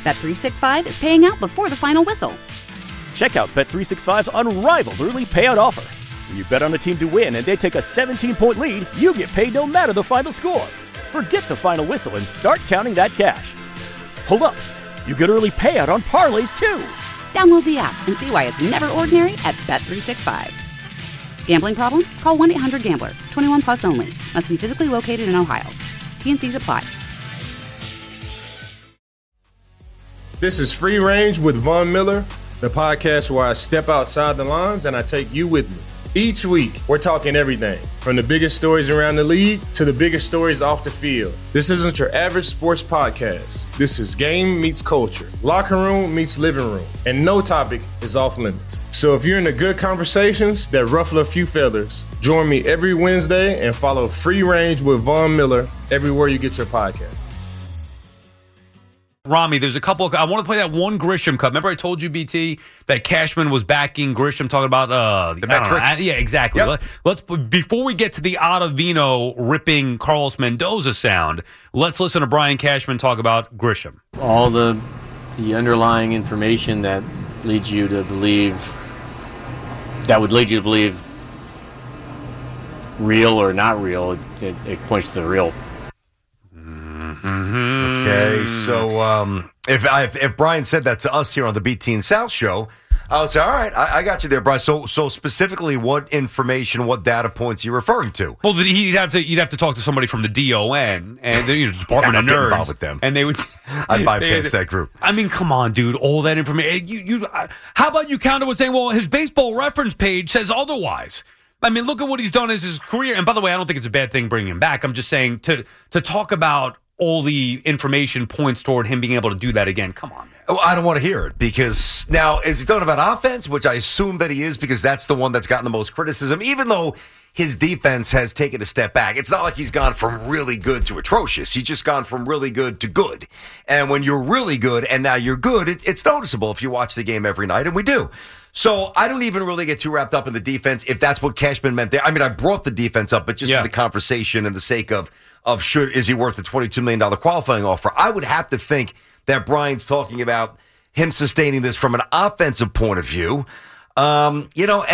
Bet365 is paying out before the final whistle. Check out Bet365's unrivaled early payout offer. When you bet on a team to win and they take a 17-point lead, you get paid no matter the final score. Forget the final whistle and start counting that cash. Hold up. You get early payout on parlays, too. Download the app and see why it's never ordinary at Bet365. Gambling problem? Call 1-800-GAMBLER. 21 plus only. Must be physically located in Ohio. T&Cs apply. This is Free Range with Von Miller, the podcast where I step outside the lines and I take you with me. Each week, we're talking everything from the biggest stories around the league to the biggest stories off the field. This isn't your average sports podcast. This is game meets culture, locker room meets living room, and no topic is off limits. So if you're into good conversations that ruffle a few feathers, join me every Wednesday and follow Free Range with Von Miller everywhere you get your podcast. Rami, there's a couple. I want to play that one Grisham cut. Remember I told you, BT, that Cashman was backing Grisham, talking about the metrics. Yeah, exactly. Yep. Let's before we get to the Ottavino ripping Carlos Mendoza sound, let's listen to Brian Cashman talk about Grisham. All the underlying information that leads you to believe, real or not real, it points to the real. Okay, so if Brian said that to us here on the BT and South show, I would say, all right, I got you there, Brian. So specifically, what information, what data points are you referring to? Well, you'd have to talk to somebody from the DON and the Department of Nerds. Involved with them. And they would. I'd bypass that group. I mean, come on, dude. All that information. How about you counter with saying, well, his baseball reference page says otherwise. I mean, look at what he's done as his career. And by the way, I don't think it's a bad thing bringing him back. I'm just saying to talk about all the information points toward him being able to do that again. Come on, man. Oh, I don't want to hear it because now, is he talking about offense, which I assume that he is because that's the one that's gotten the most criticism, even though his defense has taken a step back. It's not like he's gone from really good to atrocious. He's just gone from really good to good. And when you're really good and now you're good, it's noticeable if you watch the game every night, and we do. So I don't even really get too wrapped up in the defense if that's what Cashman meant there. I mean, I brought the defense up, but just for the conversation and the sake of is he worth the $22 million qualifying offer? I would have to think that Brian's talking about him sustaining this from an offensive point of view. And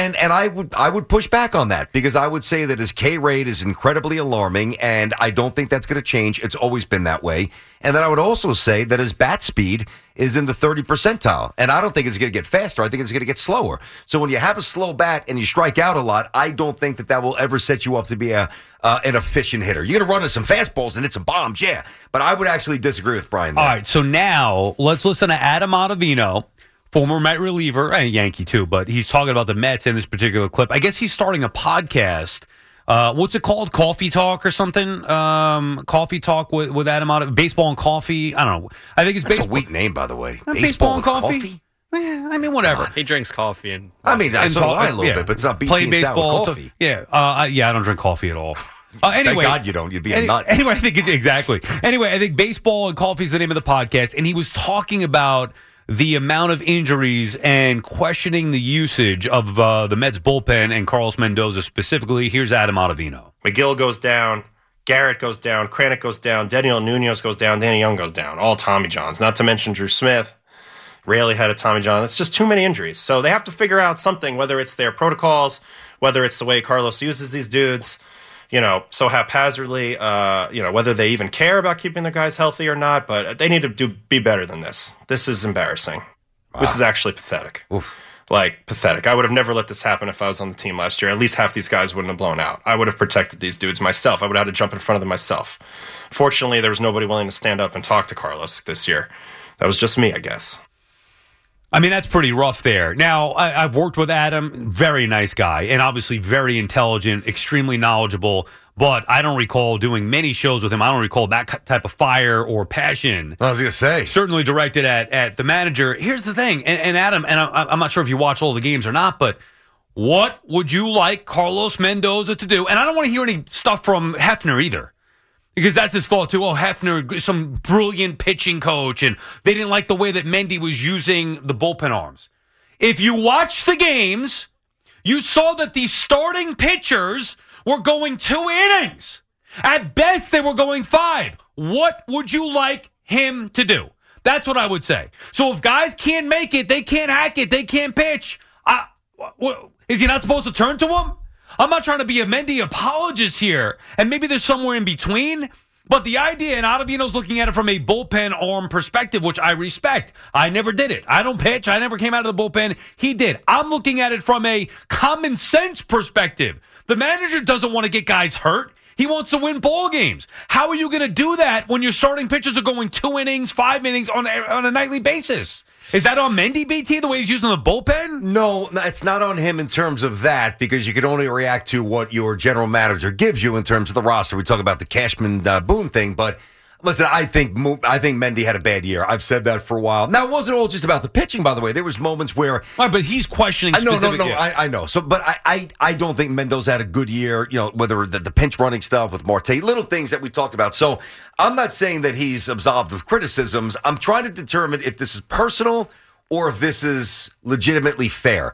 I would push back on that because I would say that his K rate is incredibly alarming, and I don't think that's going to change. It's always been that way. And then I would also say that his bat speed is in the 30th percentile, and I don't think it's going to get faster. I think it's going to get slower. So when you have a slow bat and you strike out a lot, I don't think that will ever set you up to be an efficient hitter. You're going to run into some fastballs and hit some bombs, yeah. But I would actually disagree with Brian there. All right, so now let's listen to Adam Ottavino, former Met reliever, and Yankee too, but he's talking about the Mets in this particular clip. I guess he's starting a podcast. What's it called? Coffee Talk or something? Coffee Talk with Adam Ottavino. Baseball and Coffee. I don't know. I think it's That's baseball. a weak name, by the way. Baseball and coffee? I mean, whatever. He drinks coffee and. I mean, so do I a little bit, but it's not BT play and baseball. Sour coffee. I don't drink coffee at all. Anyway, thank God you don't. You'd be a nut. Anyway, I think exactly. Anyway, I think Baseball and Coffee is the name of the podcast, and he was talking about the amount of injuries and questioning the usage of the Mets bullpen and Carlos Mendoza specifically. Here's Adam Ottavino. McGill goes down, Garrett goes down, Kranick goes down, Daniel Nunez goes down, Danny Young goes down. All Tommy Johns. Not to mention Drew Smith. Rarely had a Tommy John. It's just too many injuries. So they have to figure out something, whether it's their protocols, whether it's the way Carlos uses these dudes, so haphazardly, whether they even care about keeping their guys healthy or not, but they need to be better than this. This is embarrassing. Wow. This is actually pathetic. Oof. Pathetic. I would have never let this happen if I was on the team last year. At least half these guys wouldn't have blown out. I would have protected these dudes myself. I would have had to jump in front of them myself. Fortunately, there was nobody willing to stand up and talk to Carlos this year. That was just me, I guess. I mean, that's pretty rough there. Now, I've worked with Adam, very nice guy, and obviously very intelligent, extremely knowledgeable, but I don't recall doing many shows with him. I don't recall that type of fire or passion. I was going to say. Certainly directed at the manager. Here's the thing, and Adam, and I'm not sure if you watch all the games or not, but what would you like Carlos Mendoza to do? And I don't want to hear any stuff from Hefner either. Because that's his thought, too. Oh, Hefner, some brilliant pitching coach, and they didn't like the way that Mendy was using the bullpen arms. If you watch the games, you saw that the starting pitchers were going 2 innings. At best, they were going 5. What would you like him to do? That's what I would say. So if guys can't make it, they can't hack it, they can't pitch, is he not supposed to turn to him? I'm not trying to be a Mendy apologist here, and maybe there's somewhere in between. But the idea, and Ottavino's looking at it from a bullpen arm perspective, which I respect. I never did it. I don't pitch. I never came out of the bullpen. He did. I'm looking at it from a common sense perspective. The manager doesn't want to get guys hurt. He wants to win ball games. How are you going to do that when your starting pitchers are going 2 innings, 5 innings on a nightly basis? Is that on Mendy, BT, the way he's using the bullpen? No, it's not on him in terms of that, because you can only react to what your general manager gives you in terms of the roster. We talk about the Cashman Boone thing, but listen, I think Mendy had a bad year. I've said that for a while. Now, it wasn't all just about the pitching, by the way. There was moments where... Right, but he's questioning specific... I know. So, but I don't think Mendoza had a good year, whether the pinch running stuff with Marte, little things that we talked about. So I'm not saying that he's absolved of criticisms. I'm trying to determine if this is personal or if this is legitimately fair.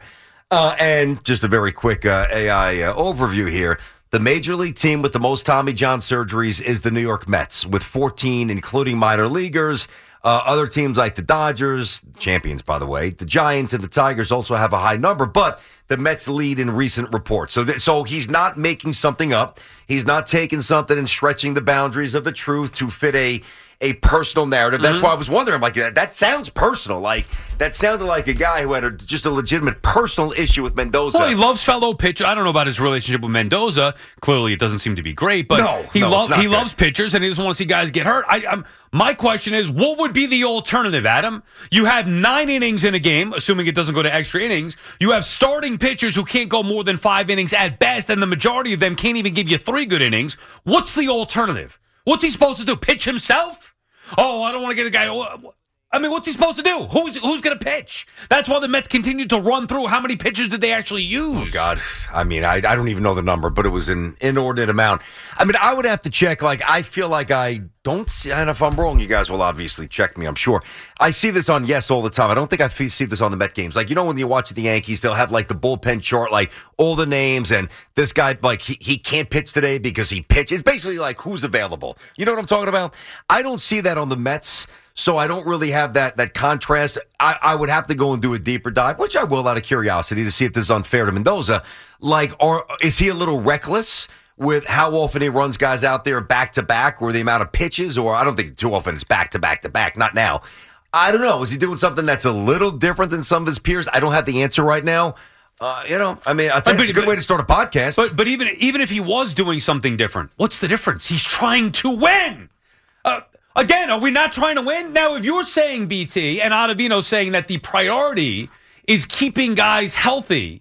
And just a very quick AI overview here. The major league team with the most Tommy John surgeries is the New York Mets, with 14, including minor leaguers. Other teams like the Dodgers, champions, by the way, the Giants and the Tigers also have a high number, but the Mets lead in recent reports. So he's not making something up. He's not taking something and stretching the boundaries of the truth to fit a personal narrative. That's why I was wondering, like, that sounds personal. Like, that sounded like a guy who had just a legitimate personal issue with Mendoza. Well, he loves fellow pitchers. I don't know about his relationship with Mendoza. Clearly, it doesn't seem to be great, but he loves pitchers, and he doesn't want to see guys get hurt. My question is, what would be the alternative, Adam? You have 9 innings in a game, assuming it doesn't go to extra innings. You have starting pitchers who can't go more than 5 innings at best, and the majority of them can't even give you 3 good innings. What's the alternative? What's he supposed to do? Pitch himself? Oh, I don't want to get a guy. I mean, what's he supposed to do? Who's going to pitch? That's why the Mets continued to run through. How many pitchers did they actually use? Oh, God. I mean, I don't even know the number, but it was an inordinate amount. I mean, I would have to check. Like, I feel like I don't see, and if I'm wrong, you guys will obviously check me, I'm sure. I see this on Yes all the time. I don't think I see this on the Met games. Like, when you watch the Yankees, they'll have, like, the bullpen chart, like, all the names, and this guy, like, he can't pitch today because he pitched. It's basically like, who's available? You know what I'm talking about? I don't see that on the Mets. So I don't really have that contrast. I would have to go and do a deeper dive, which I will out of curiosity to see if this is unfair to Mendoza. Like, or is he a little reckless with how often he runs guys out there back-to-back, or the amount of pitches? Or I don't think too often it's back-to-back-to-back, not now. I don't know. Is he doing something that's a little different than some of his peers? I don't have the answer right now. I mean, I think it's a good way to start a podcast. But even if he was doing something different, what's the difference? He's trying to win. Again, are we not trying to win? Now, if you're saying, BT, and Ottavino saying that the priority is keeping guys healthy,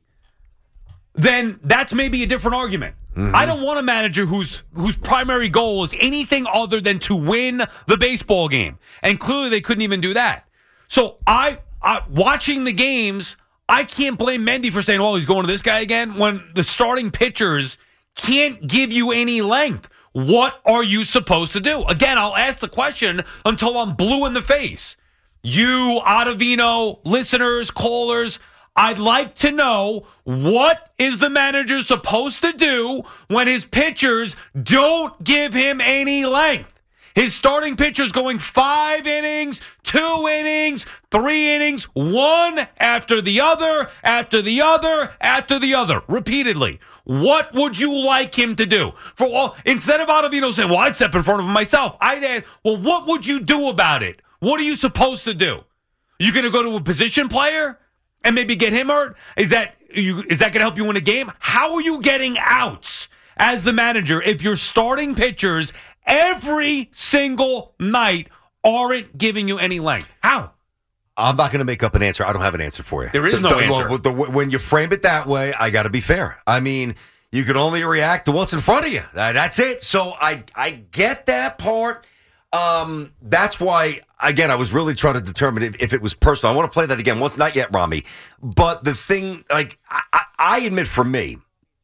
then that's maybe a different argument. Mm-hmm. I don't want a manager whose primary goal is anything other than to win the baseball game. And clearly they couldn't even do that. So I watching the games, I can't blame Mendy for saying, well, he's going to this guy again, when the starting pitchers can't give you any length. What are you supposed to do? Again, I'll ask the question until I'm blue in the face. You, Ottavino, listeners, callers, I'd like to know, what is the manager supposed to do when his pitchers don't give him any length? His starting pitchers going 5 innings, 2 innings, 3 innings, one after the other, after the other, after the other, repeatedly. What would you like him to do? Instead of Ottavino saying, well, I'd step in front of him myself, I'd ask, well, what would you do about it? What are you supposed to do? You going to go to a position player and maybe get him hurt? Is that going to help you win a game? How are you getting outs as the manager if your starting pitchers every single night aren't giving you any length? How? I'm not going to make up an answer. I don't have an answer for you. There is no answer. When you frame it that way, I got to be fair. I mean, you can only react to what's in front of you. That's it. So I get that part. That's why, again, I was really trying to determine if it was personal. I want to play that again. Once, not yet, Rami. But the thing, like, I admit for me,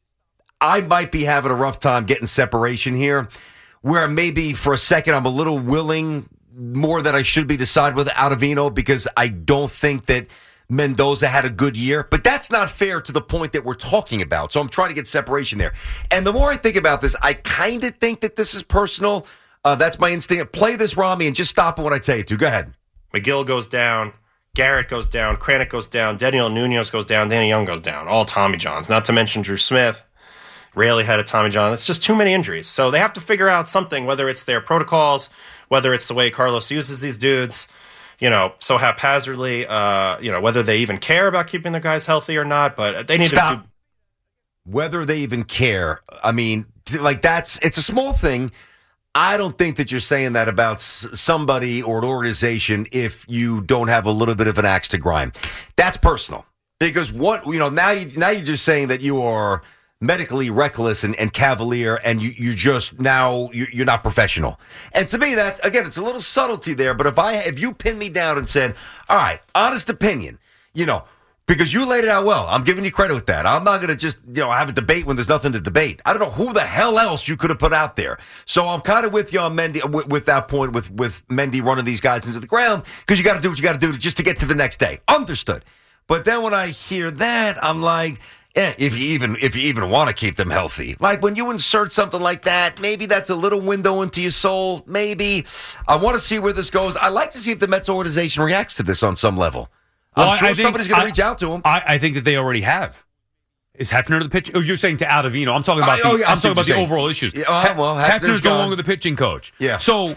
I might be having a rough time getting separation here, where maybe for a second I'm a little willing more than I should be to side with Ottavino, because I don't think that Mendoza had a good year. But that's not fair to the point that we're talking about. So I'm trying to get separation there. And the more I think about this, I kind of think that this is personal. That's my instinct. Play this, Rami, and just stop it when I tell you to. Go ahead. McGill goes down, Garrett goes down, Kranick goes down, Daniel Nunez goes down, Danny Young goes down. All Tommy Johns. Not to mention Drew Smith. Rarely had a Tommy John. It's just too many injuries. So they have to figure out something, whether it's their protocols, whether it's the way Carlos uses these dudes, so haphazardly, whether they even care about keeping their guys healthy or not. But they need to. Whether they even care. I mean, it's a small thing. I don't think that you're saying that about somebody or an organization if you don't have a little bit of an axe to grind. That's personal. Because now you're just saying that you are medically reckless and cavalier, and you're not professional. And to me, that's, again, it's a little subtlety there. But if you pin me down and said, all right, honest opinion, because you laid it out well. I'm giving you credit with that. I'm not going to just, have a debate when there's nothing to debate. I don't know who the hell else you could have put out there. So I'm kind of with you on Mendy, with that point, with Mendy running these guys into the ground, because you got to do what you got to do just to get to the next day. Understood. But then when I hear that, I'm like, if you even want to keep them healthy. Like when you insert something like that, maybe that's a little window into your soul. Maybe. I want to see where this goes. I'd like to see if the Mets organization reacts to this on some level. I'm sure somebody's going to reach out to him. I think that they already have. Is Hefner the pitch? Oh, you're saying to Ottavino. I'm talking about the overall issues. Hefner's no longer the pitching coach. Yeah. So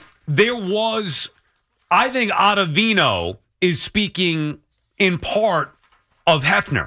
I think Ottavino is speaking in part of Hefner.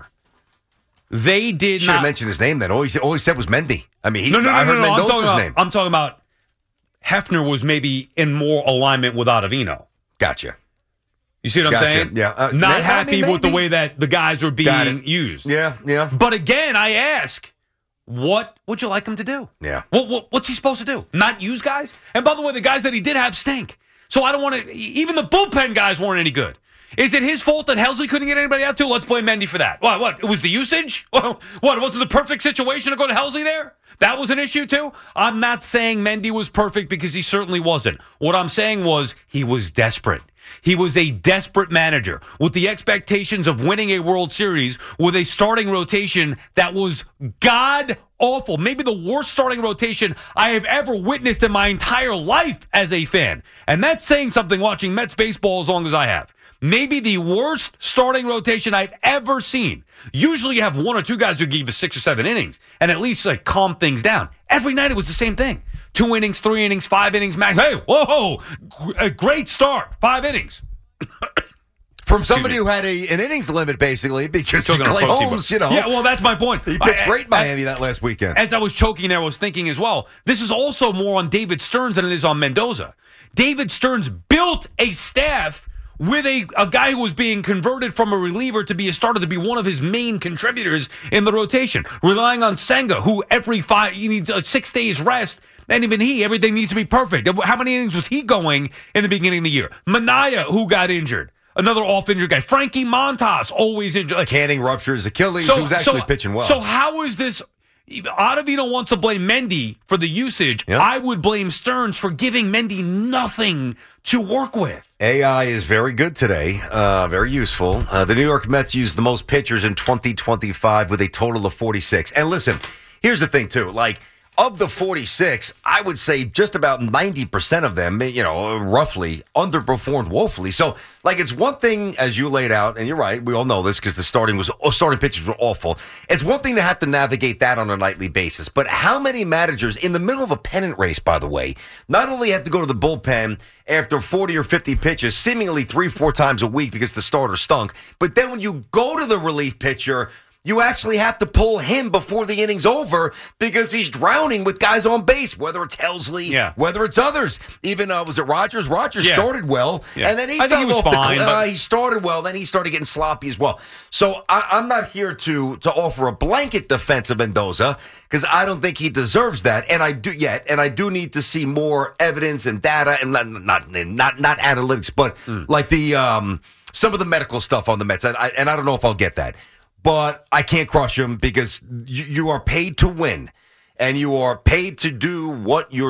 They did should have mentioned his name then. All he said was Mendy. I mean, I heard Mendoza's name. I'm talking about Hefner was maybe in more alignment with Ottavino. Gotcha. You see what I'm saying? Yeah. Not happy with the way that the guys are being used. Yeah. But again, I ask, what would you like him to do? Yeah. What's he supposed to do? Not use guys? And by the way, the guys that he did have stink. So I don't want to. Even the bullpen guys weren't any good. Is it his fault that Helsley couldn't get anybody out too? Let's blame Mendy for that. What? It was the usage? What? It wasn't the perfect situation to go to Helsley there? That was an issue too? I'm not saying Mendy was perfect because he certainly wasn't. What I'm saying was he was desperate. He was a desperate manager with the expectations of winning a World Series with a starting rotation that was god-awful. Maybe the worst starting rotation I have ever witnessed in my entire life as a fan. And that's saying something watching Mets baseball as long as I have. Maybe the worst starting rotation I've ever seen. Usually you have one or two guys who give you 6 or 7 innings and at least calm things down. Every night it was the same thing. 2 innings, 3 innings, 5 innings max. Hey, whoa, a great start. 5 innings. From somebody who had an innings limit, basically, because Clay Holmes, Yeah, well, that's my point. He pitched great in Miami that last weekend. As I was choking there, I was thinking as well, this is also more on David Stearns than it is on Mendoza. David Stearns built a staff with a guy who was being converted from a reliever to be a starter, to be one of his main contributors in the rotation, relying on Senga, who he needs 6 days rest. And even everything needs to be perfect. How many innings was he going in the beginning of the year? Minaya, who got injured. Another off-injured guy. Frankie Montas, always injured. Canning ruptures Achilles, who's actually pitching well. So how is this? Ottavino wants to blame Mendy for the usage. Yep. I would blame Stearns for giving Mendy nothing to work with. AI is very good today, very useful. The New York Mets used the most pitchers in 2025 with a total of 46. And listen, here's the thing, too. Of the 46, I would say just about 90% of them, roughly, underperformed woefully. So, it's one thing, as you laid out, and you're right, we all know this because the starting pitchers were awful. It's one thing to have to navigate that on a nightly basis. But how many managers, in the middle of a pennant race, by the way, not only have to go to the bullpen after 40 or 50 pitches, seemingly 3-4 times a week because the starter stunk, but then when you go to the relief pitcher, you actually have to pull him before the inning's over because he's drowning with guys on base, whether it's Helsley, whether it's others. Even, was it Rogers? Rogers started well, and then he fell off he started well, then he started getting sloppy as well. So I'm not here to offer a blanket defense of Mendoza because I don't think he deserves that, and I do need to see more evidence and data, and not analytics, but some of the medical stuff on the Mets, and I don't know if I'll get that. But I can't crush him because you are paid to win, and you are paid to do what your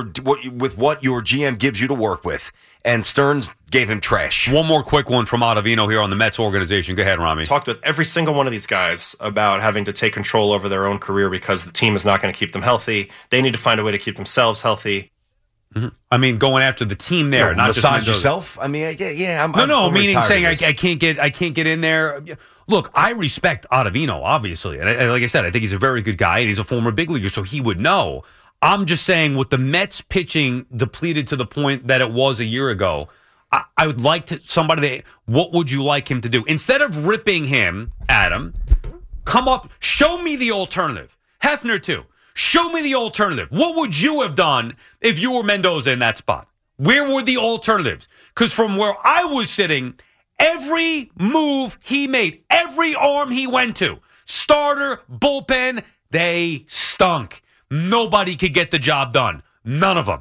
GM gives you to work with. And Stearns gave him trash. One more quick one from Ottavino here on the Mets organization. Go ahead, Rami. Talked with every single one of these guys about having to take control over their own career because the team is not going to keep them healthy. They need to find a way to keep themselves healthy. Mm-hmm. I mean, going after the team there, not just massage Mendoza. yourself. I mean, yeah. I'm Meaning retired saying of this. I can't get in there. Look, I respect Ottavino, obviously, and like I said, I think he's a very good guy, and he's a former big leaguer, so he would know. I'm just saying, with the Mets pitching depleted to the point that it was a year ago, I would like what would you like him to do? Instead of ripping him, Adam, come up, show me the alternative. Hefner, too. Show me the alternative. What would you have done if you were Mendoza in that spot? Where were the alternatives? Because from where I was sitting, every move he made, every arm he went to, starter, bullpen, they stunk. Nobody could get the job done. None of them.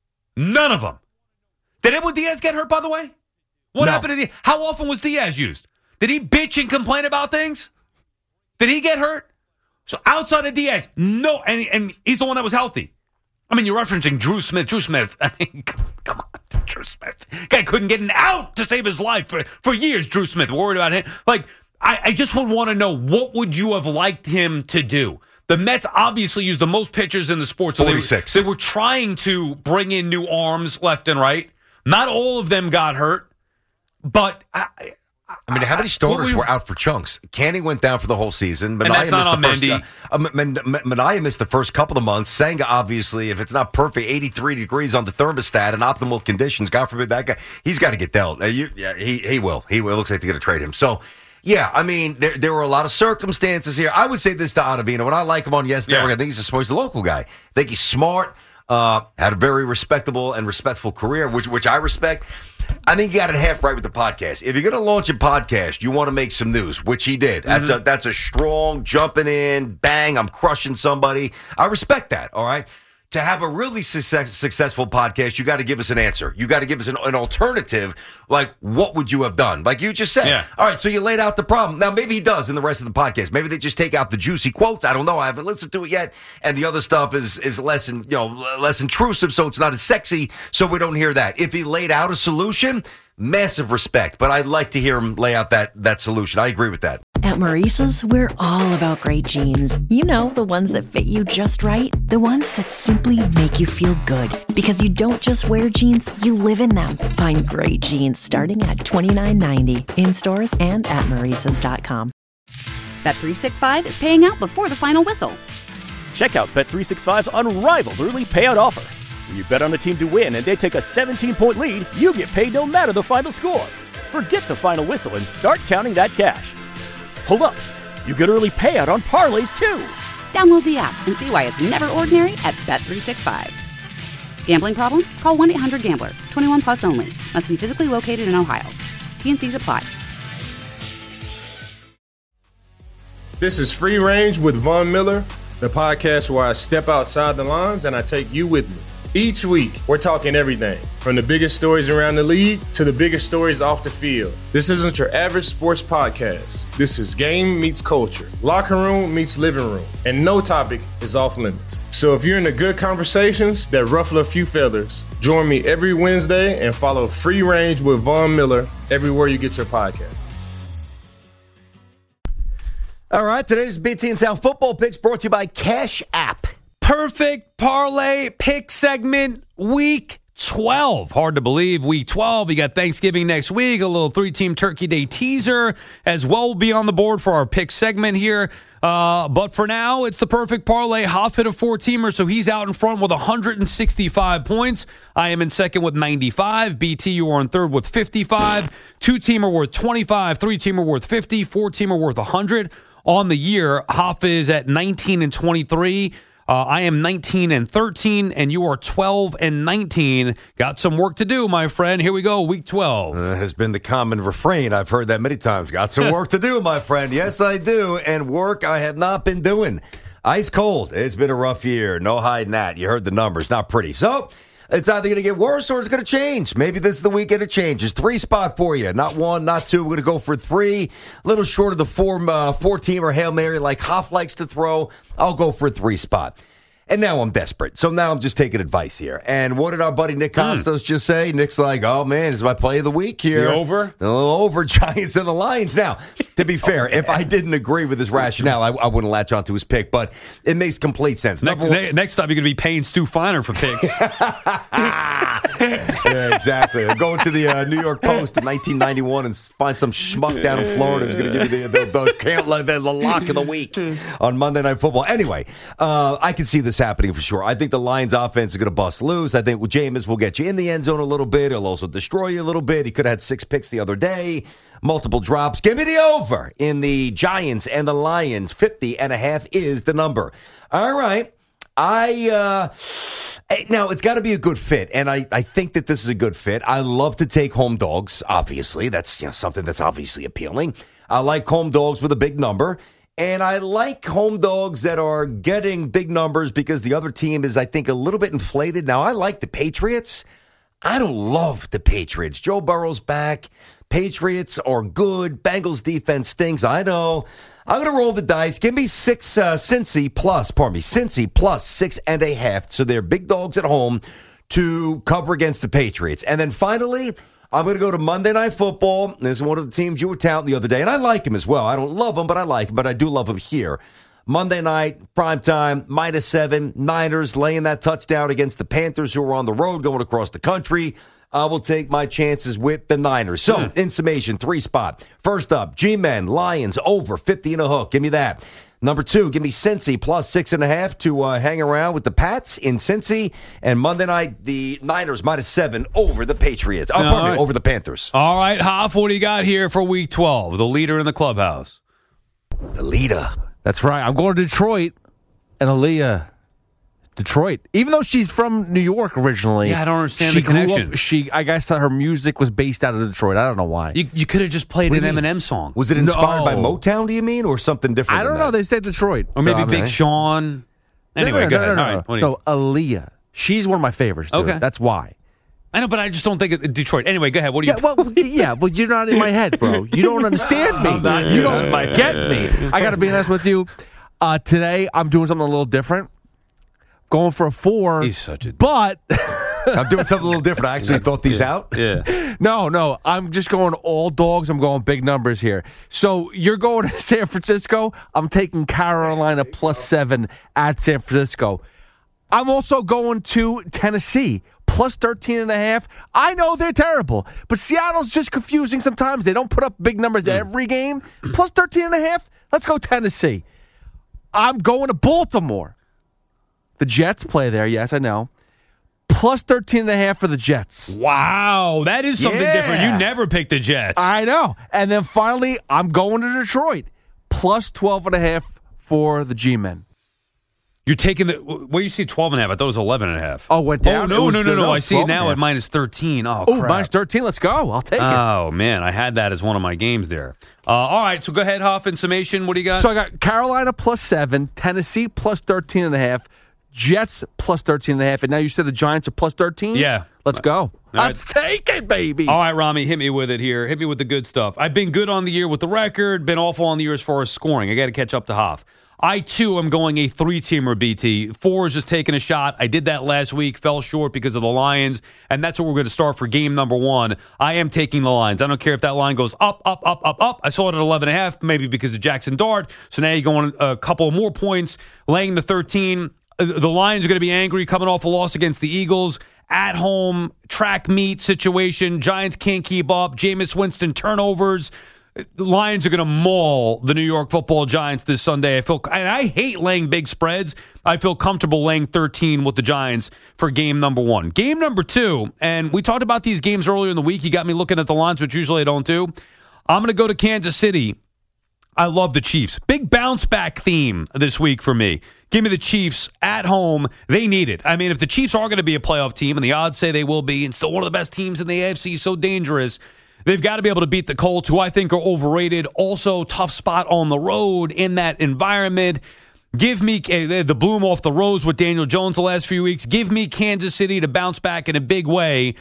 Did Edwin Diaz get hurt, by the way? What happened to Diaz? How often was Diaz used? Did he bitch and complain about things? Did he get hurt? So outside of Diaz, no. And he's the one that was healthy. I mean, you're referencing Drew Smith. I mean, come on, Drew Smith. Guy couldn't get an out to save his life for years, Drew Smith. Worried about him. Like, I just would want to know, what would you have liked him to do? The Mets obviously use the most pitchers in the sport. So 46. They were trying to bring in new arms left and right. Not all of them got hurt, but I mean, how many starters were out for chunks? Canning went down for the whole season. And that's not on Mendy. Manaea missed the first couple of months. Senga, obviously, if it's not perfect, 83 degrees on the thermostat and optimal conditions, God forbid that guy, he's got to get dealt. He will. He will. It looks like they're going to trade him. So, yeah, I mean, there were a lot of circumstances here. I would say this to Ottavino. When I like him on Yes Network, I think he's a local guy. I think he's smart, had a very respectable and respectful career, which I respect. I think he got it half right with the podcast. If you're going to launch a podcast, you want to make some news, which he did. That's a strong jumping in, bang, I'm crushing somebody. I respect that, all right? To have a really successful podcast, you got to give us an answer. You got to give us an alternative, like, what would you have done? Like you just said. Yeah. All right, so you laid out the problem. Now, maybe he does in the rest of the podcast. Maybe they just take out the juicy quotes. I don't know. I haven't listened to it yet. And the other stuff is less intrusive, so it's not as sexy, so we don't hear that. If he laid out a solution, massive respect. But I'd like to hear him lay out that solution. I agree with that. At Maurice's, we're all about great jeans. You know, the ones that fit you just right. The ones that simply make you feel good. Because you don't just wear jeans, you live in them. Find great jeans starting at $29.90 in stores and at Maurice's.com. Bet365 is paying out before the final whistle. Check out Bet365's unrivaled early payout offer. When you bet on a team to win and they take a 17-point lead, you get paid no matter the final score. Forget the final whistle and start counting that cash. Hold up. You get early payout on parlays, too. Download the app and see why it's never ordinary at Bet365. Gambling problem? Call 1-800-GAMBLER. 21 plus only. Must be physically located in Ohio. T&Cs apply. This is Free Range with Von Miller, the podcast where I step outside the lines and I take you with me. Each week, we're talking everything from the biggest stories around the league to the biggest stories off the field. This isn't your average sports podcast. This is game meets culture, locker room meets living room, and no topic is off limits. So if you're into good conversations that ruffle a few feathers, join me every Wednesday and follow Free Range with Von Miller everywhere you get your podcast. All right, today's BT and South football picks brought to you by Cash App. Perfect parlay pick segment, week 12. Hard to believe, week 12. You got Thanksgiving next week, a little 3-team Turkey Day teaser as well will be on the board for our pick segment here. But for now, it's the perfect parlay. Hoff hit a 4-teamer, so he's out in front with 165 points. I am in second with 95. BT, you are in third with 55. 2-teamer worth 25. 3-teamer worth 50. 4-teamer worth 100. On the year, Hoff is at 19 and 23. I am 19 and 13, and you are 12 and 19. Got some work to do, my friend. Here we go, week 12. Has been the common refrain. I've heard that many times. Got some work to do, my friend. Yes, I do. And work I have not been doing. Ice cold. It's been a rough year. No hiding that. You heard the numbers. Not pretty. So it's either going to get worse or it's going to change. Maybe this is the weekend it changes. 3-spot for you. Not 1, not 2. We're going to go for 3. A little short of the 4-teamer Hail Mary like Hoff likes to throw. I'll go for a 3-spot. And now I'm desperate. So now I'm just taking advice here. And what did our buddy Nick Costos just say? Nick's like, oh, man, this is my play of the week here. The over? A little over, Giants and the Lions. Now, To be fair, if I didn't agree with his rationale, I wouldn't latch onto his pick, but it makes complete sense. Next time you're going to be paying Stu Feiner for picks. Yeah, exactly. I'm going to the New York Post in 1991 and find some schmuck down in Florida who's going to give me the lock of the week on Monday Night Football. Anyway, I can see this happening for sure. I think the Lions offense is going to bust loose. I think Jameis will get you in the end zone a little bit. He'll also destroy you a little bit. He could have had 6 picks the other day. Multiple drops. Give me the over in the Giants and the Lions. 50.5 is the number. All right. Now, it's got to be a good fit, and I think that this is a good fit. I love to take home dogs, obviously. That's something that's obviously appealing. I like home dogs with a big number, and I like home dogs that are getting big numbers because the other team is, I think, a little bit inflated. Now, I like the Patriots. I don't love the Patriots. Joe Burrow's back. Patriots are good. Bengals defense stinks. I know. I'm going to roll the dice. Give me Cincy plus 6.5. So they're big dogs at home to cover against the Patriots. And then finally, I'm going to go to Monday Night Football. This is one of the teams you were touting the other day, and I like him as well. I don't love him, but I like him, but I do love him here. Monday night, primetime, -7, Niners laying that touchdown against the Panthers, who are on the road going across the country. I will take my chances with the Niners. So, in summation, 3-spot. First up, G-Men, Lions, over 50 and a hook. Give me that. Number 2, give me Cincy, plus 6.5 to hang around with the Pats in Cincy. And Monday night, the Niners, -7 over the Patriots. Over the Panthers. All right, Hoff, what do you got here for Week 12? The leader in the clubhouse. The leader. That's right. I'm going to Detroit. And Aaliyah. Detroit. Even though she's from New York originally. Yeah, I don't understand the connection. I guess her music was based out of Detroit. I don't know why. You could have just played an Eminem song. Was it inspired by Motown, do you mean, or something different? I don't know. They said Detroit. Or maybe Big Sean. Anyway, go ahead. No, Aaliyah. She's one of my favorites. Dude. Okay. That's why. I know, but I just don't think it Detroit. Anyway, go ahead. What do you... Well, you're not in my head, bro. You don't understand me. You don't get me. I got to be honest with you. Today, I'm doing something a little different. Going for a 4. He's such a... But... I'm doing something a little different. I actually thought these out. Yeah. No. I'm just going all dogs. I'm going big numbers here. So you're going to San Francisco. I'm taking Carolina +7 at San Francisco. I'm also going to Tennessee. Plus 13.5. I know they're terrible, but Seattle's just confusing sometimes. They don't put up big numbers every game. Plus 13.5. Let's go Tennessee. I'm going to Baltimore. The Jets play there. Yes, I know. Plus 13.5 for the Jets. Wow, that is something different. You never pick the Jets. I know. And then finally, I'm going to Detroit. Plus 12.5 for the G-Men. You're taking where you see 12.5. I thought it was 11.5. Oh, went down? Oh, no. I see it now at -13. Oh, crap. -13. Let's go. I'll take it. Oh, man. I had that as one of my games there. All right. So go ahead, Huff. In summation, what do you got? So I got Carolina +7, Tennessee plus 13.5, Jets plus 13.5. And now you said the Giants are plus 13? Yeah. Let's go. Let's take it, baby. All right, Rami, hit me with it here. Hit me with the good stuff. I've been good on the year with the record, been awful on the year as far as scoring. I got to catch up to Hoff. I, too, am going a 3-teamer, BT. 4 is just taking a shot. I did that last week, fell short because of the Lions, and that's what we're going to start for game number 1. I am taking the Lions. I don't care if that line goes up. I saw it at 11.5, maybe because of Jackson Dart. So now you're going a couple of more points, laying the 13. The Lions are going to be angry coming off a loss against the Eagles. At home, track meet situation. Giants can't keep up. Jameis Winston turnovers. The Lions are going to maul the New York Football Giants this Sunday. I hate laying big spreads. I feel comfortable laying 13 with the Giants for game number 1. Game number 2, and we talked about these games earlier in the week. You got me looking at the lines, which usually I don't do. I'm going to go to Kansas City. I love the Chiefs. Big bounce back theme this week for me. Give me the Chiefs at home. They need it. I mean, if the Chiefs are going to be a playoff team, and the odds say they will be, and still one of the best teams in the AFC, so dangerous, they've got to be able to beat the Colts, who I think are overrated. Also, tough spot on the road in that environment. Give me the bloom off the rose with Daniel Jones the last few weeks. Give me Kansas City to bounce back in a big way,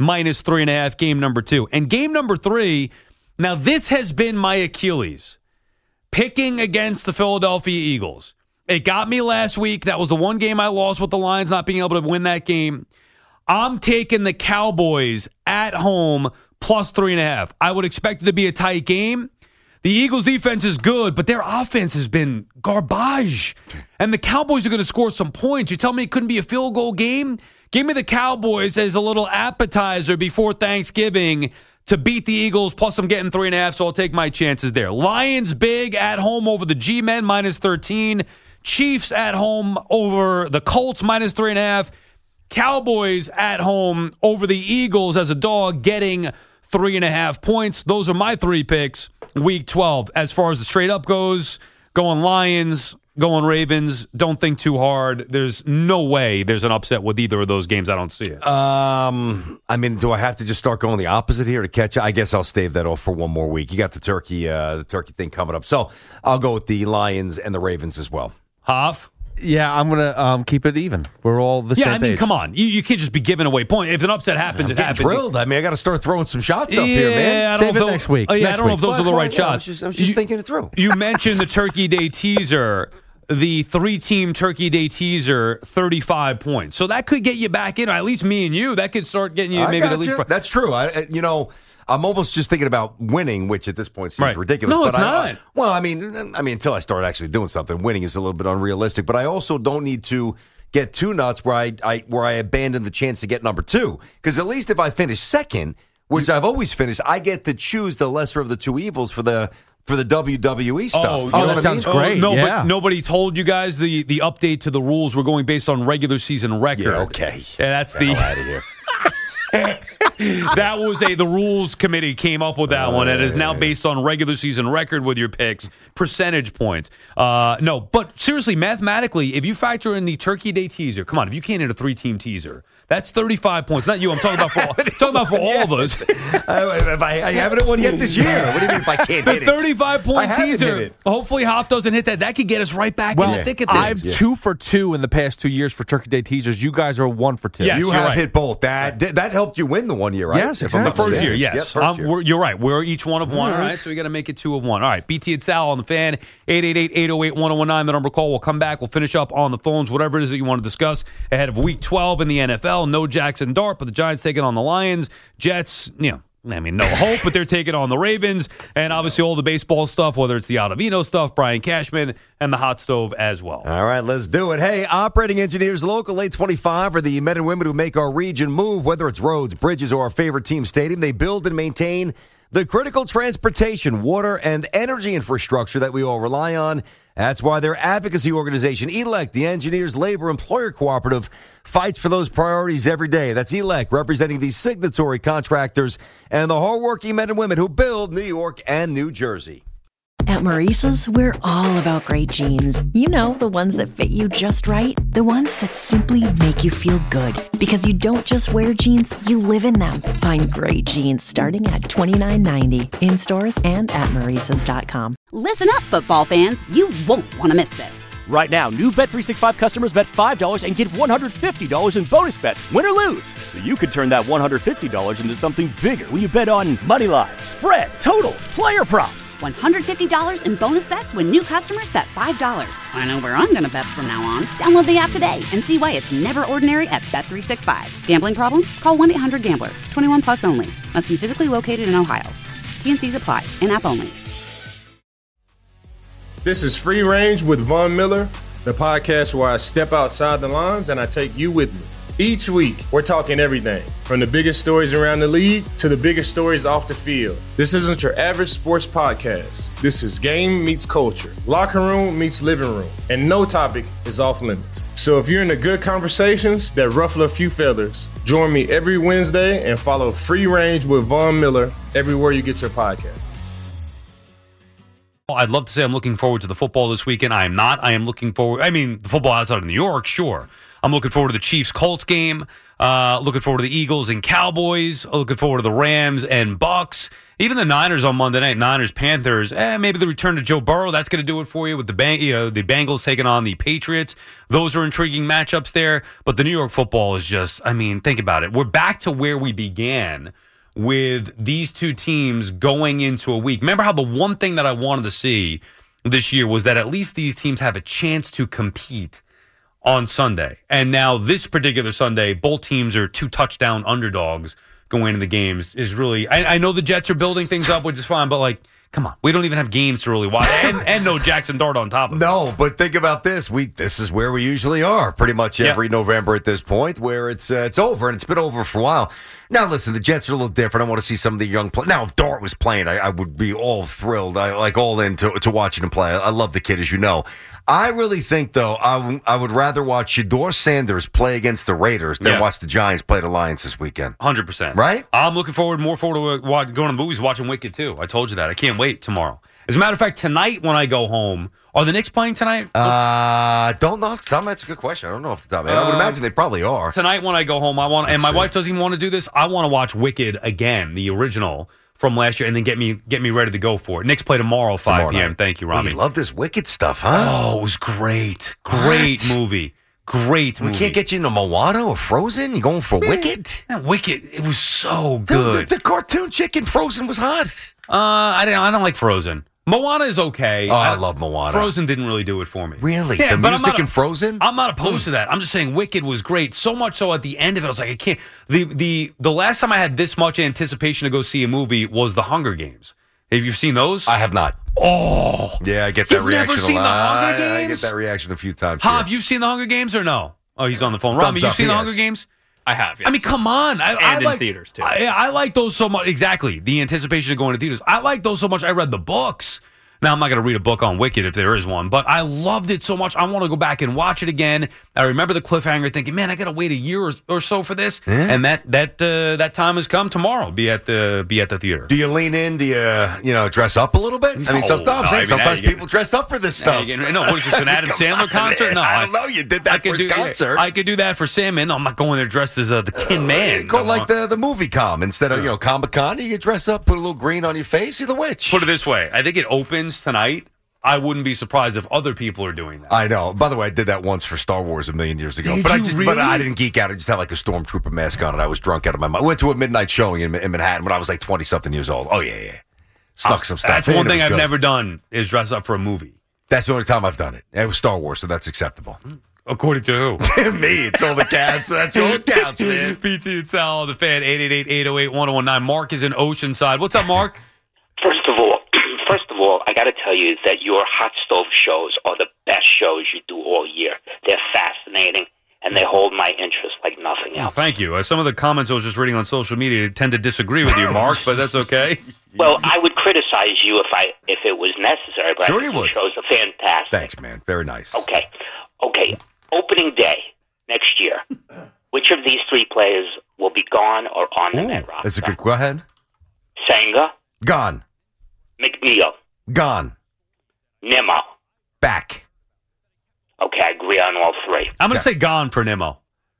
-3.5, game number 2. And game number 3, now this has been my Achilles, picking against the Philadelphia Eagles. It got me last week. That was the one game I lost with the Lions, not being able to win that game. I'm taking the Cowboys at home, +3.5. I would expect it to be a tight game. The Eagles' defense is good, but their offense has been garbage. And the Cowboys are going to score some points. You tell me it couldn't be a field goal game? Give me the Cowboys as a little appetizer before Thanksgiving to beat the Eagles, plus I'm getting 3.5, so I'll take my chances there. Lions big at home over the G-Men, -13. Chiefs at home over the Colts, -3.5. Cowboys at home over the Eagles as a dog, getting 3.5 points. Those are my 3 picks, Week 12. As far as the straight up goes, going Lions, going Ravens. Don't think too hard. There's no way there's an upset with either of those games. I don't see it. I mean, do I have to just start going the opposite here to catch it? I guess I'll stave that off for one more week. You got the turkey thing coming up. So I'll go with the Lions and the Ravens as well. Hoff? Yeah, I'm going to keep it even. We're all the same Yeah, I mean, page. come on. You can't just be giving away points. If an upset happens, it happens. Drilled. I mean, I got to start throwing some shots up here, man. I don't Save know it if next week. Oh, yeah, Next I don't know week. if those are the right shots. I was just thinking it through. You mentioned the Turkey Day teaser, the 3-team Turkey Day teaser, 35 points. So that could get you back in, or at least me and you. That could start getting you maybe the league. That's true. I'm almost just thinking about winning, which at this point seems ridiculous. No, but it's not. Well, I mean, until I start actually doing something, winning is a little bit unrealistic. But I also don't need to get too nuts where I abandon the chance to get number 2. Because at least if I finish second, which I've always finished, I get to choose the lesser of the two evils for the WWE stuff. Oh, you know that what sounds I mean? great. No, Yeah. but nobody told you guys the update to the rules. We're going based on regular season record. Yeah, okay. Yeah, that's Get the hell out of here. That was the rules committee came up with that one. It is now based on regular season record with your picks, percentage points. No, but seriously, mathematically, if you factor in the Turkey Day teaser, come on, if you can't hit a 3-team teaser, that's 35 points. Not you. I'm talking about for all of us. I haven't hit one yet this year. What do you mean if I can't hit it? The 35-point I haven't hit teaser. it. Hopefully, Hoff doesn't hit that. That could get us right back in the thick of I'm things. 2 for 2 in the past 2 years for Turkey Day teasers. You guys are 1 for 2. Yes, You you're have right. hit both. That helped you win the one year, right? Yes, If I'm exactly. not The first mistaken. year, yes. Yep, first year. You're right. We're each one of one, all right? So we got to make it 2 of 1. All right, BT and Sal on the Fan, 888-808-1019, the number call. We'll come back. We'll finish up on the phones, whatever it is that you want to discuss ahead of Week 12 in the NFL. No Jackson Dart, but the Giants taking on the Lions. Jets, no hope, but they're taking on the Ravens. And obviously all the baseball stuff, whether it's the Ottavino stuff, Brian Cashman, and the hot stove as well. All right, let's do it. Hey, operating engineers, Local 825 are the men and women who make our region move, whether it's roads, bridges, or our favorite team stadium. They build and maintain the critical transportation, water, and energy infrastructure that we all rely on. That's why their advocacy organization, ELEC, the Engineers Labor Employer Cooperative, fights for those priorities every day. That's ELEC, representing these signatory contractors and the hardworking men and women who build New York and New Jersey. At Maurice's, we're all about great jeans. You know, the ones that fit you just right. The ones that simply make you feel good. Because you don't just wear jeans, you live in them. Find great jeans starting at $29.90 in stores and at Maurice's.com. Listen up, football fans. You won't want to miss this. Right now, new Bet365 customers bet $5 and get $150 in bonus bets, win or lose. So you could turn that $150 into something bigger when you bet on money line, spread, totals, player props. $150 in bonus bets when new customers bet $5. I know where I'm going to bet from now on. Download the app today and see why it's never ordinary at Bet365. Gambling problem? Call 1-800-GAMBLER. 21 plus only. Must be physically located in Ohio. TNCs apply. In-app only. This is Free Range with Von Miller, the podcast where I step outside the lines and I take you with me. Each week, we're talking everything from the biggest stories around the league to the biggest stories off the field. This isn't your average sports podcast. This is game meets culture, locker room meets living room, and no topic is off limits. So if you're into good conversations that ruffle a few feathers, join me every Wednesday and follow Free Range with Von Miller everywhere you get your podcast. I'd love to say I'm looking forward to the football this weekend. I am not. I am looking forward. I mean, the football outside of New York, sure. I'm looking forward to the Chiefs-Colts game. Looking forward to the Eagles and Cowboys. Looking forward to the Rams and Bucks. Even the Niners on Monday night. Niners-Panthers. Maybe the return to Joe Burrow. That's going to do it for you with the Bengals taking on the Patriots. Those are intriguing matchups there. But the New York football is just, I mean, think about it. We're back to where we began with these two teams going into a week. Remember how the one thing that I wanted to see this year was that at least these teams have a chance to compete on Sunday. And now this particular Sunday, both teams are 2-touchdown underdogs going into the games is really, I know the Jets are building things up, which is fine, but like, Come on. We don't even have games to really watch. And no Jackson Dart on top of it. No, but think about this. This is where we usually are pretty much every November at this point, where it's over, and it's been over for a while. Now, listen, the Jets are a little different. I want to see some of the young players. Now, if Dart was playing, I would be all thrilled. All in to watching him play. I love the kid, as you know. I really think, though, I would rather watch Shedeur Sanders play against the Raiders than watch the Giants play the Lions this weekend. 100%. Right? I'm looking more forward to going to the movies, watching Wicked, too. I told you that. I can't wait tomorrow. As a matter of fact, tonight when I go home, are the Knicks playing tonight? Don't know. That's a good question. I don't know off the top of my head. I would imagine they probably are. Tonight when I go home, and my wife doesn't even want to do this, I want to watch Wicked again, the original from last year, and then get me ready to go for it. Knicks play tomorrow, 5 p.m. Night. Thank you, Rami. You love this Wicked stuff, huh? Oh, it was great. Great movie. Great movie. We can't get you into Moana or Frozen? You going for Wicked? Wicked. It was so good. The cartoon chick in Frozen was hot. I don't like Frozen. Moana is okay. Oh, I love Moana. Frozen didn't really do it for me. Really? The music in Frozen? I'm not opposed to that. I'm just saying Wicked was great. So much so at the end of it, I was like, I can't. The last time I had this much anticipation to go see a movie was The Hunger Games. Have you seen those? I have not. Oh. Yeah, I get that reaction never seen a lot. The Hunger Games? I get that reaction a few times. Have you seen The Hunger Games or no? Oh, he's on the phone. Rami, you seen The Hunger Games? I have, yes. I mean, come on. I in like, theaters, too. I like those so much. Exactly. The anticipation of going to theaters. I like those so much. I read the books. Now, I'm not going to read a book on Wicked if there is one, but I loved it so much. I want to go back and watch it again. I remember the cliffhanger thinking, man, I got to wait a year or so for this. Yeah. And that time has come tomorrow. Be at the theater. Do you lean in? Do you dress up a little bit? I mean, sometimes people dress up for this stuff. No, what is this, an Adam Sandler concert? No, I don't know. You did that for his concert. I could do that for Sandman. I'm not going there dressed as the Tin Man. Go like the movie com. Instead of Comic-Con, you dress up, put a little green on your face, you're the witch. Put it this way. I think it opens tonight. I wouldn't be surprised if other people are doing that. I know. By the way, I did that once for Star Wars a million years ago. But I didn't geek out. I just had like a Stormtrooper mask on, and I was drunk out of my mind. I went to a midnight showing in Manhattan when I was like 20-something years old. Oh, yeah. Snuck some stuff. That's one thing I've never done is dress up for a movie. That's the only time I've done it. It was Star Wars, so that's acceptable. According to who? Me. It's all the cats. That's all it counts, man. PT and Sal, the fan, 888-808-1019. Mark is in Oceanside. What's up, Mark? First of all, I got to tell you that your hot stove shows are the best shows you do all year. They're fascinating, and they hold my interest like nothing else. Thank you. Some of the comments I was just reading on social media tend to disagree with you, Mark, but that's okay. Well, I would criticize you if it was necessary, but sure I think you would. The shows are fantastic. Thanks, man. Very nice. Okay. Opening day next year. Which of these three players will be gone or on the Met roster? That's a good. Go ahead. Senga. Gone. McNeil. Gone. Nimmo. Back. Okay, I agree on all three. I'm going to say gone for Nimmo.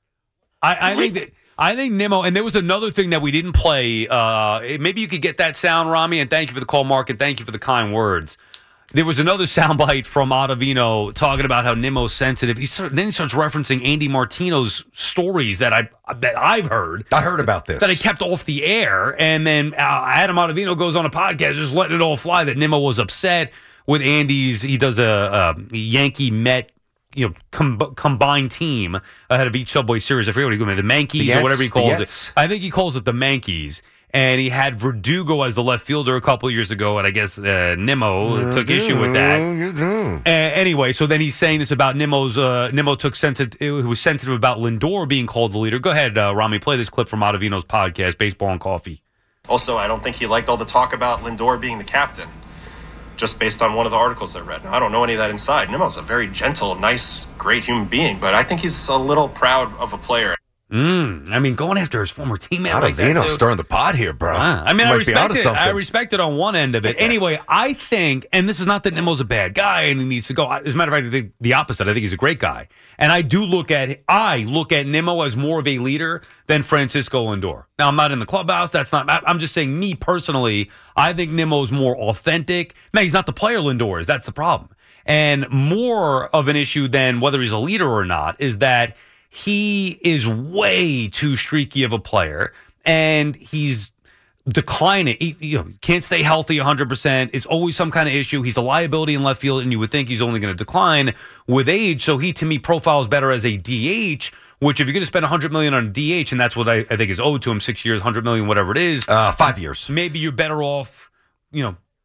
I think Nimmo, and there was another thing that we didn't play. Maybe you could get that sound, Rami, and thank you for the call, Mark, and thank you for the kind words. There was another soundbite from Ottavino talking about how Nimmo's sensitive. Then he starts referencing Andy Martino's stories that I've heard. I heard about this. That I kept off the air. And then Adam Ottavino goes on a podcast just letting it all fly that Nimmo was upset with Andy's. He does a Yankee Met combined team ahead of each Subway Series. I forget what he called it, the Mankeys or whatever he calls it. I think he calls it the Mankeys. And he had Verdugo as the left fielder a couple of years ago, and I guess Nimmo took issue with that. Anyway, so then he's saying this about Nimmo was sensitive about Lindor being called the leader. Go ahead, Rami, play this clip from Ottavino's podcast, Baseball and Coffee. Also, I don't think he liked all the talk about Lindor being the captain, just based on one of the articles I read. Now, I don't know any of that inside. Nimmo's a very gentle, nice, great human being, but I think he's a little proud of a player. I mean, going after his former teammate like that, Ottavino stirring the pot here, bro. I mean, I respect it on one end of it. Anyway, I think, and this is not that Nimmo's a bad guy and he needs to go. As a matter of fact, I think the opposite. I think he's a great guy. And I look at Nimmo as more of a leader than Francisco Lindor. Now, I'm not in the clubhouse. I'm just saying, me personally, I think Nimmo's more authentic. Now, he's not the player Lindor is. That's the problem. And more of an issue than whether he's a leader or not is that he is way too streaky of a player, and he's declining. He can't stay healthy 100%. It's always some kind of issue. He's a liability in left field, and you would think he's only going to decline with age. So he, to me, profiles better as a DH, which if you're going to spend $100 million on DH, and that's what I think is owed to him, 6 years, $100 million, whatever it is. 5 years. Maybe you're better off,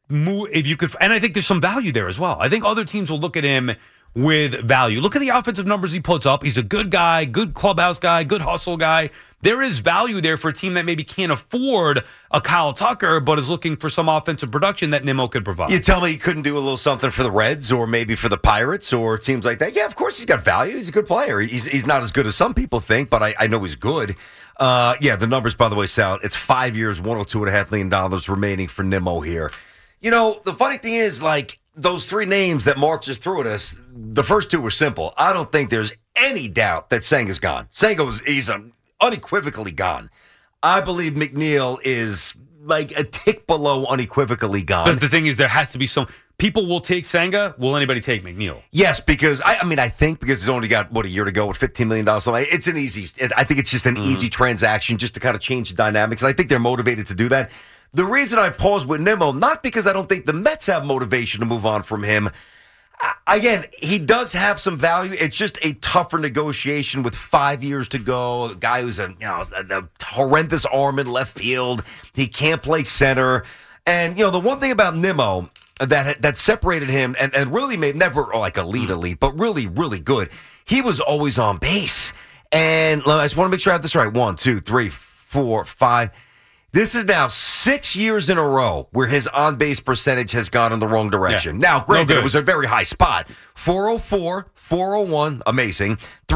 move, if you could, and I think there's some value there as well. I think other teams will look at him with value. Look at the offensive numbers he puts up. He's a good guy, good clubhouse guy, good hustle guy. There is value there for a team that maybe can't afford a Kyle Tucker, but is looking for some offensive production that Nimmo could provide. You tell me he couldn't do a little something for the Reds or maybe for the Pirates or teams like that? Yeah, of course he's got value. He's a good player. He's not as good as some people think, but I know he's good. Yeah, the numbers, by the way, Sal, it's 5 years, $102.5 million remaining for Nimmo here. You know, the funny thing is, like, those three names that Mark just threw at us, the first two were simple. I don't think there's any doubt that Senga's gone. He's unequivocally gone. I believe McNeil is like a tick below unequivocally gone. But the thing is, there has to be some people will take Senga. Will anybody take McNeil? Yes, because I think because he's only got a year to go with $15 million. So it's an easy. I think it's just an easy transaction just to kind of change the dynamics, and I think they're motivated to do that. The reason I paused with Nimmo, not because I don't think the Mets have motivation to move on from him. Again, he does have some value. It's just a tougher negotiation with 5 years to go. A guy who's a horrendous arm in left field. He can't play center. And, the one thing about Nimmo that separated him and really made never like elite, but really, really good, he was always on base. And I just want to make sure I have this right. 1, 2, 3, 4, 5. This is now 6 years in a row where his on-base percentage has gone in the wrong direction. Yeah. Now, granted, it was a very high spot. 404, 401, amazing.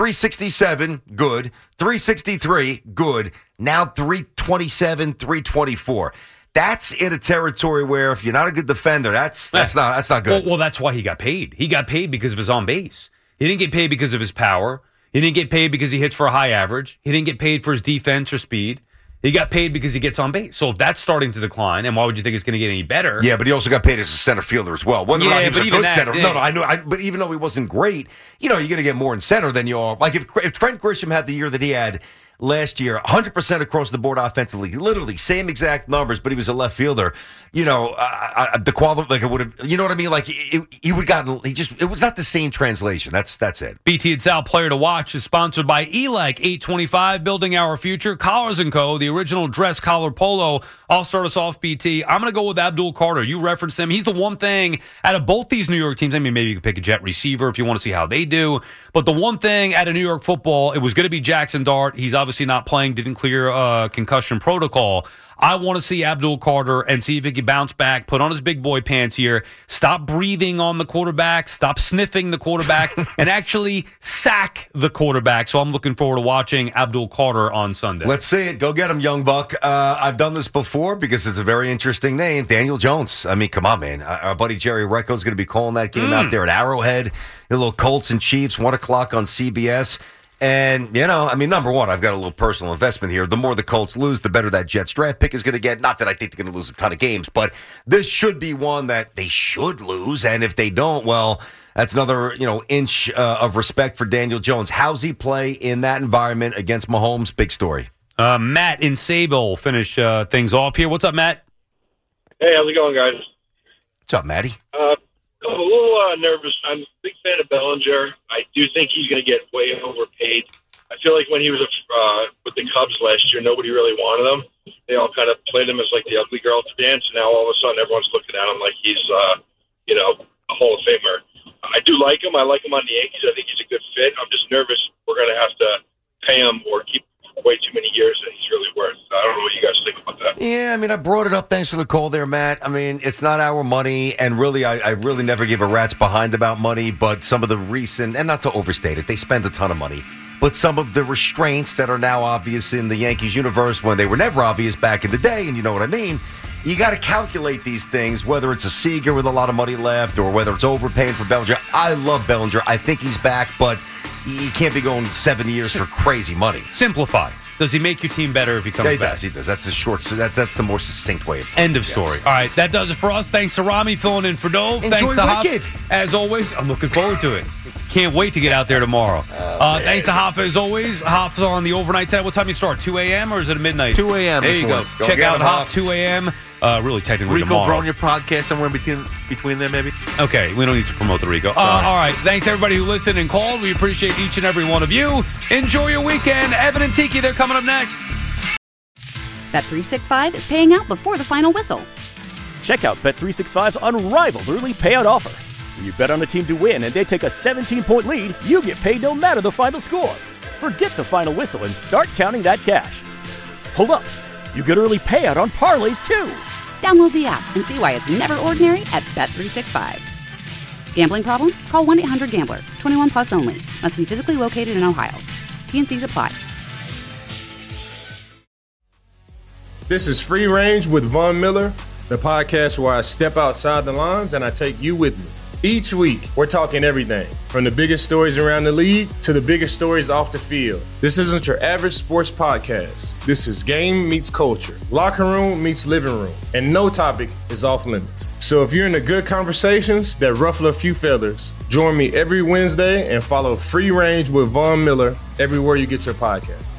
367, good. 363, good. Now 327, 324. That's in a territory where if you're not a good defender, that's not good. Well, that's why he got paid. He got paid because of his on-base. He didn't get paid because of his power. He didn't get paid because he hits for a high average. He didn't get paid for his defense or speed. He got paid because he gets on base. So if that's starting to decline, and why would you think it's going to get any better? Yeah, but he also got paid as a center fielder as well. Whether or not he was a good center. No, I know. But even though he wasn't great, you're going to get more in center than you are. Like if Trent Grisham had the year that he had last year, 100% across the board offensively, literally same exact numbers, but he was a left fielder. The quality, like it would have, you know what I mean? Like he would gotten. It was not the same translation. That's it. BT and Sal Player to Watch is sponsored by ELEC 825, building our future. Collars & Co., the original dress collar polo. I'll start us off, BT. I'm going to go with Abdul Carter. You referenced him. He's the one thing out of both these New York teams. I mean, maybe you could pick a jet receiver if you want to see how they do. But the one thing out of New York football, it was going to be Jackson Dart. He's obviously not playing, didn't clear concussion protocol. I want to see Abdul Carter and see if he can bounce back, put on his big boy pants here, stop breathing on the quarterback, stop sniffing the quarterback, and actually sack the quarterback. So I'm looking forward to watching Abdul Carter on Sunday. Let's see it. Go get him, young buck. I've done this before because it's a very interesting name, Daniel Jones. I mean, come on, man. Our buddy Jerry Recco is going to be calling that game out there at Arrowhead. The little Colts and Chiefs, 1 o'clock on CBS. And, number one, I've got a little personal investment here. The more the Colts lose, the better that Jets draft pick is going to get. Not that I think they're going to lose a ton of games, but this should be one that they should lose. And if they don't, well, that's another, inch of respect for Daniel Jones. How's he play in that environment against Mahomes? Big story. Matt in Sable finish things off here. What's up, Matt? Hey, how's it going, guys? What's up, Matty? I'm a little nervous. I'm a big fan of Bellinger. I do think he's going to get way overpaid. I feel like when he was with the Cubs last year, nobody really wanted him. They all kind of played him as like the ugly girl to dance, and now all of a sudden everyone's looking at him like he's, a Hall of Famer. I do like him. I like him on the Yankees. I think he's a good fit. I'm just nervous we're going to have to pay him or keep way too many years that he's really worth. I don't know what you guys think about that. Yeah, I brought it up. Thanks for the call there, Matt. It's not our money, and really, I really never give a rat's behind about money, but some of the recent, and not to overstate it, they spend a ton of money, but some of the restraints that are now obvious in the Yankees universe when they were never obvious back in the day, and you know what I mean, you got to calculate these things, whether it's a Seager with a lot of money left or whether it's overpaying for Bellinger. I love Bellinger. I think he's back, but he can't be going 7 years for crazy money. Simplify. Does he make your team better if he comes back? He does. That's that's the more succinct way of it. End of story. All right, that does it for us. Thanks to Rami filling in for Dove. Enjoy Thanks to Wicked. Hop. As always, I'm looking forward to it. Can't wait to get out there tomorrow. Thanks to Hop as always. Hop's on the overnight tonight. What time you start? 2 a.m. or is it midnight? 2 a.m. There you go. Check out Hop 2 a.m. Really technically Rico tomorrow. Brown, your podcast somewhere between them, maybe? Okay, we don't need to promote the Rico. All right, thanks everybody who listened and called. We appreciate each and every one of you. Enjoy your weekend. Evan and Tiki, they're coming up next. Bet365 is paying out before the final whistle. Check out Bet365's unrivaled early payout offer. When you bet on a team to win and they take a 17-point lead, you get paid no matter the final score. Forget the final whistle and start counting that cash. Hold up. You get early payout on parlays, too. Download the app and see why it's never ordinary at Bet365. Gambling problem? Call 1-800-GAMBLER. 21 plus only. Must be physically located in Ohio. T&Cs apply. This is Free Range with Von Miller, the podcast where I step outside the lines and I take you with me. Each week, we're talking everything from the biggest stories around the league to the biggest stories off the field. This isn't your average sports podcast. This is game meets culture, locker room meets living room, and no topic is off limits. So if you're into good conversations that ruffle a few feathers, join me every Wednesday and follow Free Range with Von Miller everywhere you get your podcast.